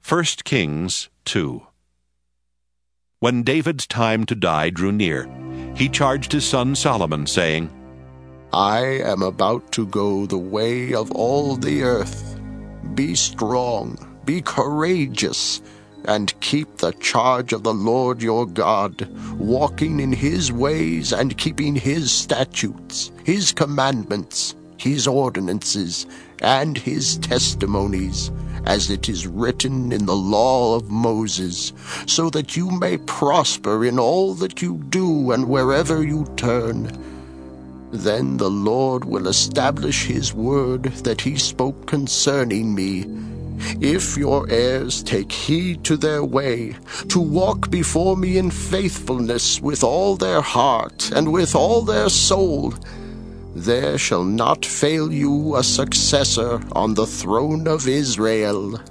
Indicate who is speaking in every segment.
Speaker 1: 1 Kings 2. When David's time to die drew near, he charged his son Solomon, saying,
Speaker 2: I am about to go the way of all the earth. Be strong, be courageous, and keep the charge of the Lord your God, walking in his ways and keeping his statutes, his commandments, his ordinances, and his testimonies, as it is written in the law of Moses, so that you may prosper in all that you do and wherever you turn. Then the Lord will establish his word that he spoke concerning me, if your heirs take heed to their way, to walk before me in faithfulness with all their heart and with all their soul. There shall not fail you a successor on the throne of Israel.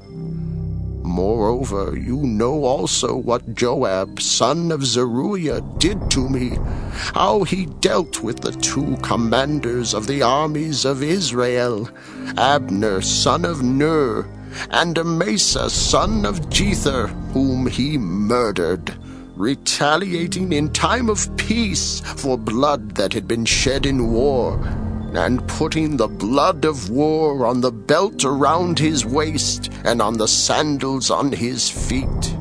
Speaker 2: Moreover, you know also what Joab, son of Zeruiah, did to me, how he dealt with the 2 commanders of the armies of Israel, Abner, son of Ner, and Amasa, son of Jether, whom he murdered, retaliating in time of peace for blood that had been shed in war, and putting the blood of war on the belt around his waist and on the sandals on his feet.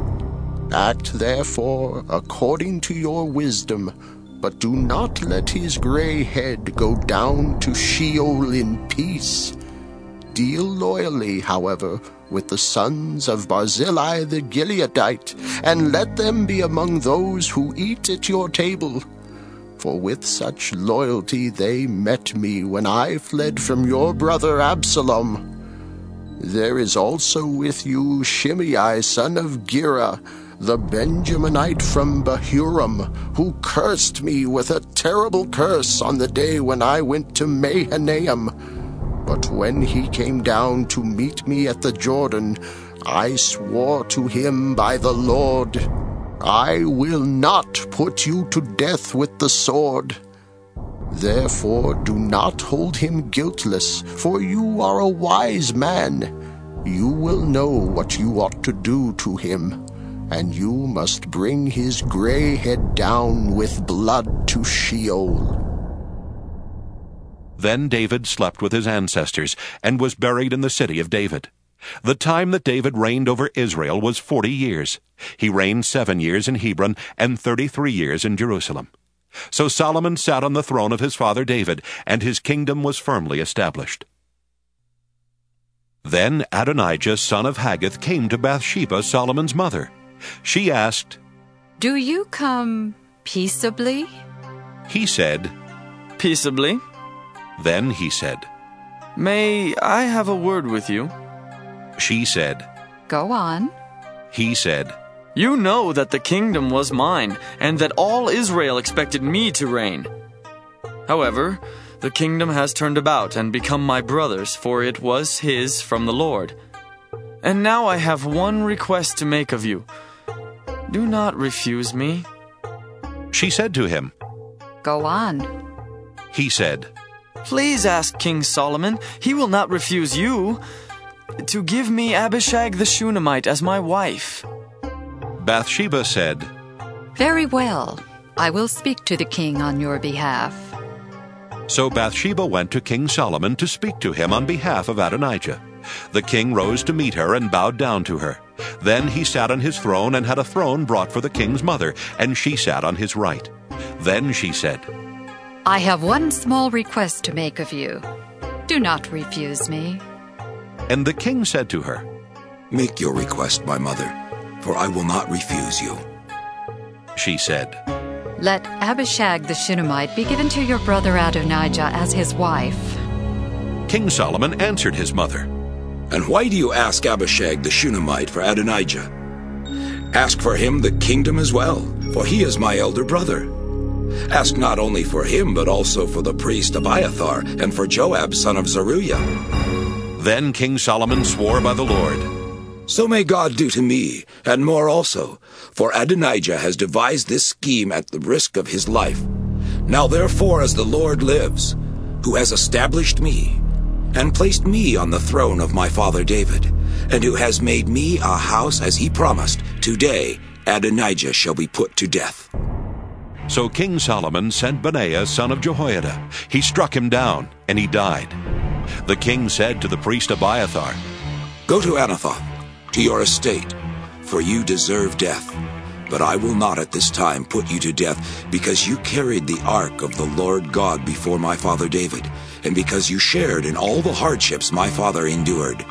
Speaker 2: Act therefore according to your wisdom, but do not let his gray head go down to Sheol in peace. Deal loyally, however, with the sons of Barzillai the Gileadite, and let them be among those who eat at your table. For with such loyalty they met me when I fled from your brother Absalom. There is also with you Shimei, son of Gera, the Benjaminite from Bahurim, who cursed me with a terrible curse on the day when I went to Mahanaim. But when he came down to meet me at the Jordan, I swore to him by the Lord, I will not put you to death with the sword. Therefore do not hold him guiltless, for you are a wise man. You will know what you ought to do to him, and you must bring his gray head down with blood to Sheol.
Speaker 1: Then David slept with his ancestors, and was buried in the city of David. The time that David reigned over Israel was 40 years. He reigned 7 years in Hebron, and 33 years in Jerusalem. So Solomon sat on the throne of his father David, and his kingdom was firmly established. Then Adonijah, son of Haggith, came to Bathsheba, Solomon's mother. She asked,
Speaker 3: Do you come peaceably?
Speaker 1: He said,
Speaker 4: Peaceably.
Speaker 1: Then he said,
Speaker 4: May I have a word with you?
Speaker 1: She said,
Speaker 3: Go on.
Speaker 1: He said,
Speaker 4: You know that the kingdom was mine, and that all Israel expected me to reign. However, the kingdom has turned about and become my brother's, for it was his from the Lord. And now I have one request to make of you. Do not refuse me.
Speaker 1: She said to him,
Speaker 3: Go on.
Speaker 1: He said,
Speaker 4: Please ask King Solomon, he will not refuse you, to give me Abishag the Shunammite as my wife.
Speaker 1: Bathsheba said,
Speaker 3: Very well. I will speak to the king on your behalf.
Speaker 1: So Bathsheba went to King Solomon to speak to him on behalf of Adonijah. The king rose to meet her and bowed down to her. Then he sat on his throne and had a throne brought for the king's mother, and she sat on his right. Then she said,
Speaker 3: I have one small request to make of you. Do not refuse me.
Speaker 1: And the king said to her,
Speaker 5: Make your request, my mother, for I will not refuse you.
Speaker 1: She said,
Speaker 3: Let Abishag the Shunammite be given to your brother Adonijah as his wife.
Speaker 1: King Solomon answered his mother,
Speaker 5: And why do you ask Abishag the Shunammite for Adonijah? Ask for him the kingdom as well, for he is my elder brother. Ask not only for him, but also for the priest Abiathar, and for Joab, son of Zeruiah.
Speaker 1: Then King Solomon swore by the Lord,
Speaker 5: So may God do to me, and more also, for Adonijah has devised this scheme at the risk of his life. Now therefore, as the Lord lives, who has established me, and placed me on the throne of my father David, and who has made me a house as he promised, today Adonijah shall be put to death."
Speaker 1: So King Solomon sent Benaiah son of Jehoiada. He struck him down, and he died. The king said to the priest Abiathar,
Speaker 5: "Go to Anathoth, to your estate, for you deserve death. But I will not at this time put you to death, because you carried the ark of the Lord God before my father David, and because you shared in all the hardships my father endured."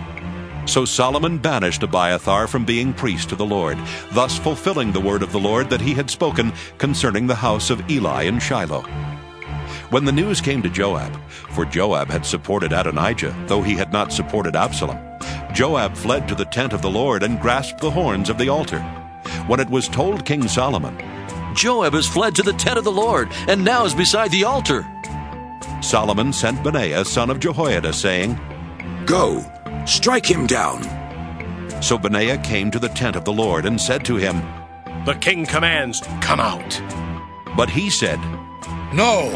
Speaker 1: So Solomon banished Abiathar from being priest to the Lord, thus fulfilling the word of the Lord that he had spoken concerning the house of Eli in Shiloh. When the news came to Joab, for Joab had supported Adonijah, though he had not supported Absalom, Joab fled to the tent of the Lord and grasped the horns of the altar. When it was told King Solomon,
Speaker 6: "Joab has fled to the tent of the Lord, and now is beside the altar,"
Speaker 1: Solomon sent Benaiah son of Jehoiada, saying,
Speaker 5: "Go, strike him down."
Speaker 1: So Benaiah came to the tent of the Lord and said to him,
Speaker 7: "The king commands, come out."
Speaker 1: But he said,
Speaker 8: "No,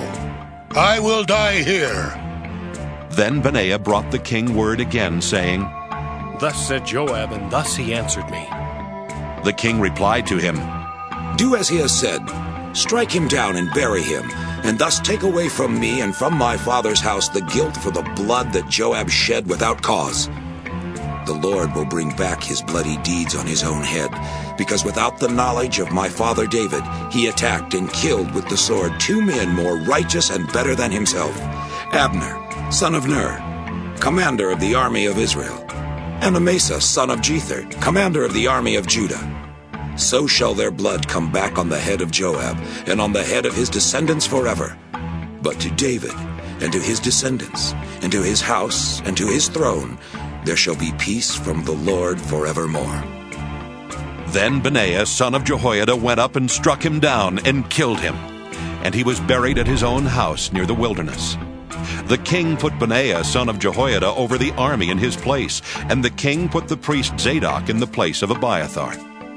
Speaker 8: I will die here."
Speaker 1: Then Benaiah brought the king word again, saying,
Speaker 7: Thus said Joab, and thus he answered me.
Speaker 1: The king replied to him,
Speaker 5: "Do as he has said. Strike him down and bury him, and thus take away from me and from my father's house the guilt for the blood that Joab shed without cause. The Lord will bring back his bloody deeds on his own head, because without the knowledge of my father David, he attacked and killed with the sword 2 men more righteous and better than himself, Abner, son of Ner, commander of the army of Israel, and Amasa, son of Jether, commander of the army of Judah. So shall their blood come back on the head of Joab, and on the head of his descendants forever. But to David, and to his descendants, and to his house, and to his throne, there shall be peace from the Lord forevermore."
Speaker 1: Then Benaiah son of Jehoiada went up and struck him down and killed him, and he was buried at his own house near the wilderness. The king put Benaiah son of Jehoiada over the army in his place, and the king put the priest Zadok in the place of Abiathar.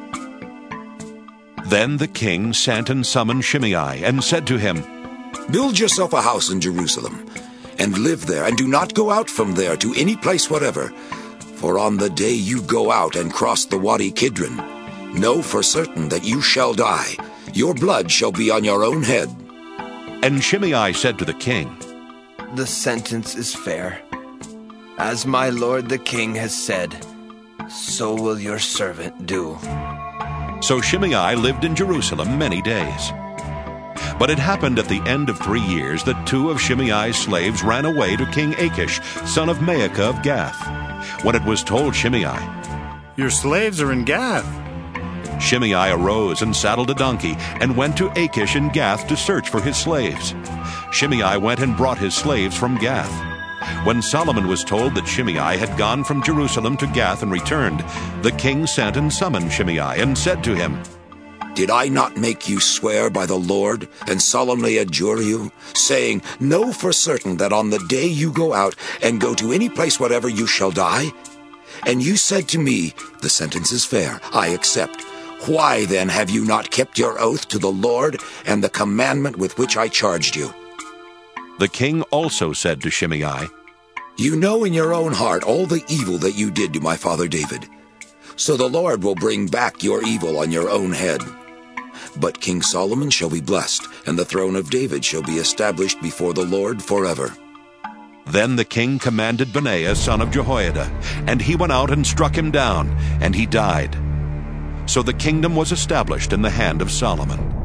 Speaker 1: Then the king sent and summoned Shimei, and said to him,
Speaker 5: "Build yourself a house in Jerusalem, and live there, and do not go out from there to any place whatever. For on the day you go out and cross the Wadi Kidron, know for certain that you shall die. Your blood shall be on your own head."
Speaker 1: And Shimei said to the king,
Speaker 9: "The sentence is fair. As my lord the king has said, so will your servant do."
Speaker 1: So Shimei lived in Jerusalem many days. But it happened at the end of 3 years that 2 of Shimei's slaves ran away to King Achish, son of Maacah of Gath. When it was told Shimei,
Speaker 10: "Your slaves are in Gath,"
Speaker 1: Shimei arose and saddled a donkey and went to Achish in Gath to search for his slaves. Shimei went and brought his slaves from Gath. When Solomon was told that Shimei had gone from Jerusalem to Gath and returned, the king sent and summoned Shimei and said to him,
Speaker 5: "Did I not make you swear by the Lord and solemnly adjure you, saying, know for certain that on the day you go out and go to any place whatever you shall die? And you said to me, the sentence is fair, I accept. Why then have you not kept your oath to the Lord and the commandment with which I charged you?"
Speaker 1: The king also said to Shimei,
Speaker 5: "You know in your own heart all the evil that you did to my father David. So the Lord will bring back your evil on your own head. But King Solomon shall be blessed, and the throne of David shall be established before the Lord forever."
Speaker 1: Then the king commanded Benaiah son of Jehoiada, and he went out and struck him down, and he died. So the kingdom was established in the hand of Solomon.